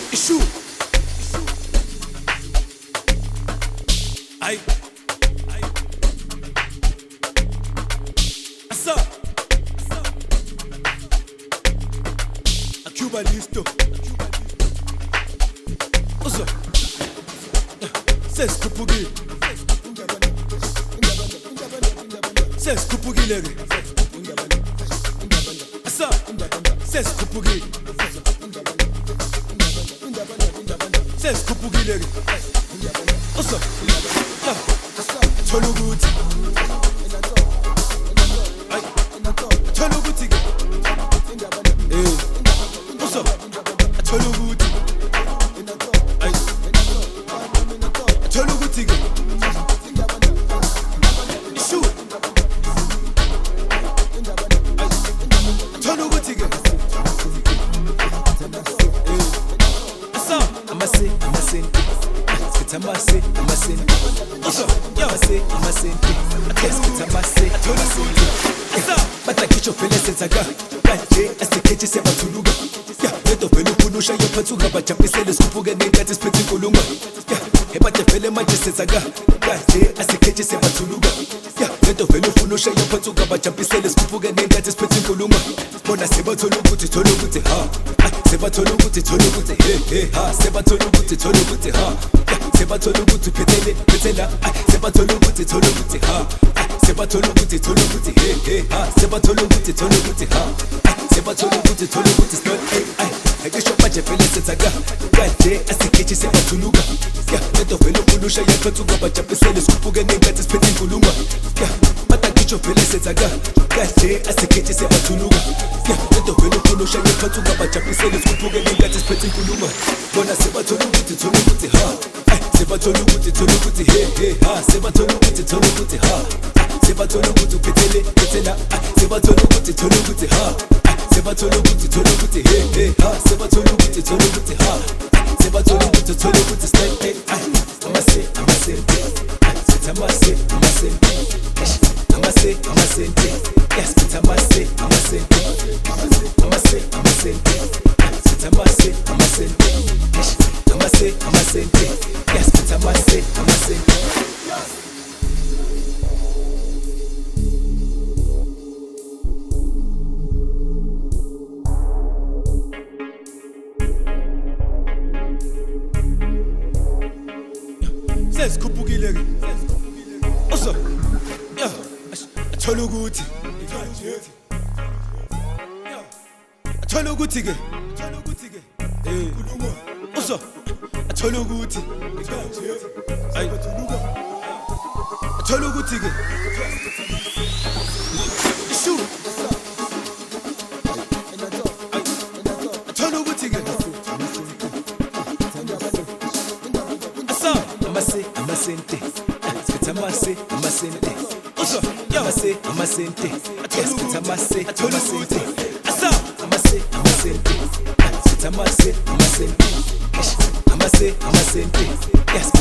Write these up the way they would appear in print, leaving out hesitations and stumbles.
Issue. Aye. Asa. A Cuba listo. Osa. Ses kupugi. Ses kupugi lege. Asa. Ses kupugi. Ses kupugi lege. Osa. Choluguti. Ay. Choluguti. Osa. Choluguti. Ay. Choluguti. Issue. Ay. Choluguti. Asa. Amase. Osa. Bata kicho pele senzaga kanje asikeje sebathuluka ledo vele ukhunusha yophathuka bajabhisele sikuphuke nenkathi siphethe inkulumo ebade vele manje senzaga kanje asikeje sebathuluka ledo vele ukhunusha yophathuka bajabhisele sikuphuke nenkathi siphethe inkulumo bona sebathola ukuthi ha sebathola ukuthi he ha sebathola ukuthi ha sebathola ukuthi phethela sebathola ukuthi ha sebathola ukuthi he ha sebathola ukuthi ha sebathola ukuthi start akisho manje phela senzaga kanje asikeje sebathuluka ledo vele ukhunusha yaphathuka bajabhisele sikuphuke nenkathi siphethe inkulumo bata kisho phela senzaga kanje asikeje sebathuluka ledo vele ukhunusha yaphathuka bajabhisele sikuphuke nenkathi siphethe inkulumo bona sebathola ukuthi ha sebathola ukuthi he ha sebathola ukuthi ha sebathola ukuthi phethela sebathola ukuthi ha sebathola ukuthi he ha sebathola ukuthi ha sebathola ukuthi stay amase yes amase yes Ses kupugile. Osa. Yeah. Choluguti. Choluguti ke. Osa. Choluguti. Ay. Choluguti ke. Issue. Choluguti ke. Asa. Amasente Osa. amasente yes amasente Asa. amasente yes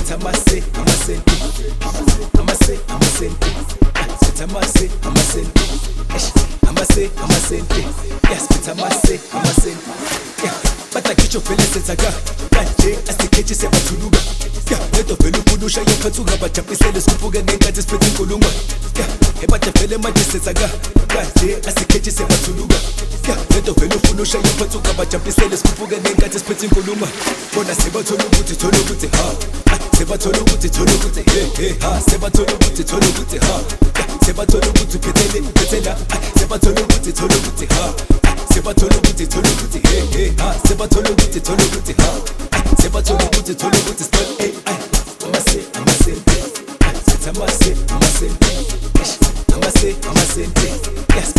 bata kicho phela senzaga kanje asikeje sebathuluka ledo vele ukhunusha yophathuka bajabhisele sikuphuke nenkathi siphethe inkulumo ebade vele manje senzaga kanje asikeje sebathuluka ledo vele ukhunusha yophathuka bajabhisele sikuphuke nenkathi siphethe inkulumo bona sebathola ukuthi ha sebathola ukuthi he ha sebathola ukuthi ha sebathola ukuthi phethela sebathola ukuthi ha sebathola ukuthi he ha sebathola ukuthi ha sebathola ukuthi start amase yes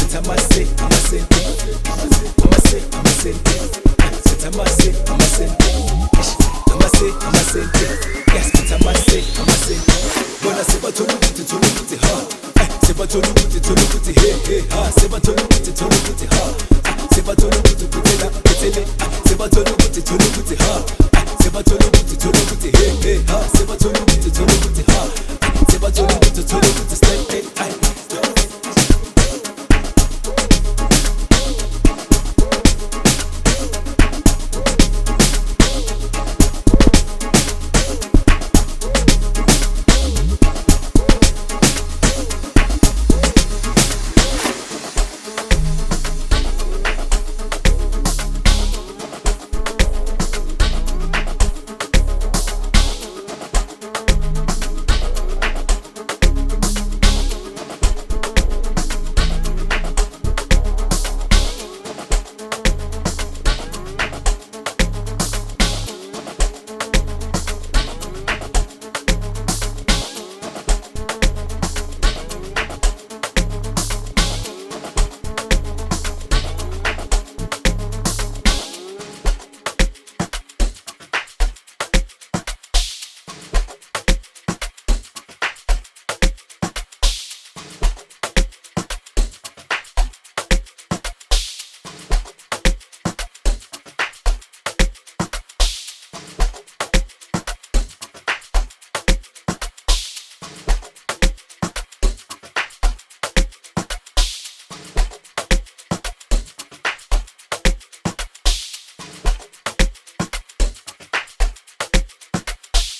bona sebathola ukuthi ha sebathola ukuthi he ha sebathola ukuthi ha sebathola